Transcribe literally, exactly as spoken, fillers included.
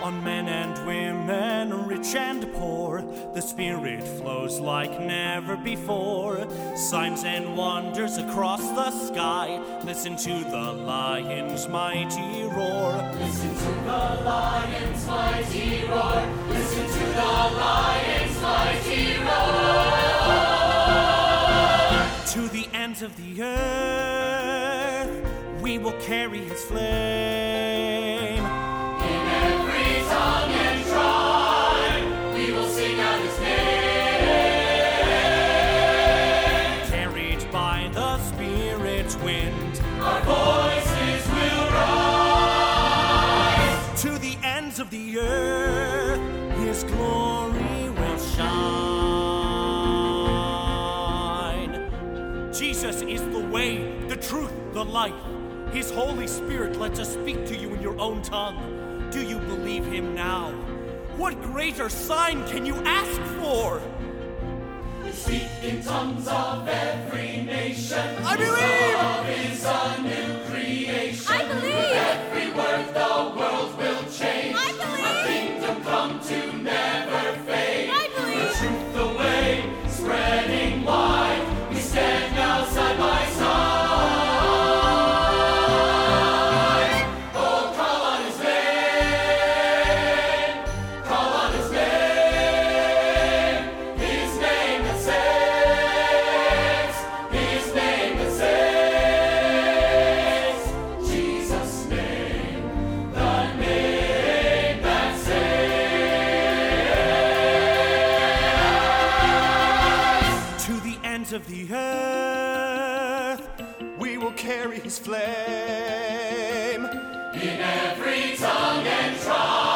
On men and women, rich and poor, the Spirit flows like never before. Signs and wonders across the sky. Listen to the lion's mighty roar. Listen to the lion's mighty roar. Listen to the lion's mighty roar. To the ends of the earth, we will carry his flame. In every tongue and tribe, we will sing out his name. Carried by the Spirit's wind, our voices will rise. to the ends of the earth, his glory will shine. Jesus is the way, the truth, the life. His Holy Spirit lets us speak to you in your own tongue. Do you believe him now? What greater sign can you ask for? We speak in tongues of every nation. I believe! Love is a new creation. I believe! With every word the world will change. I believe! A kingdom come to never fade. I believe! The truth, the way, spreading wide. We stand now side by side. Oh, call on his name. Call on his name. His name that saves. His name that saves. Jesus' name. The name that saves. To the ends of the earth, we will carry his flame. In every tongue and tribe.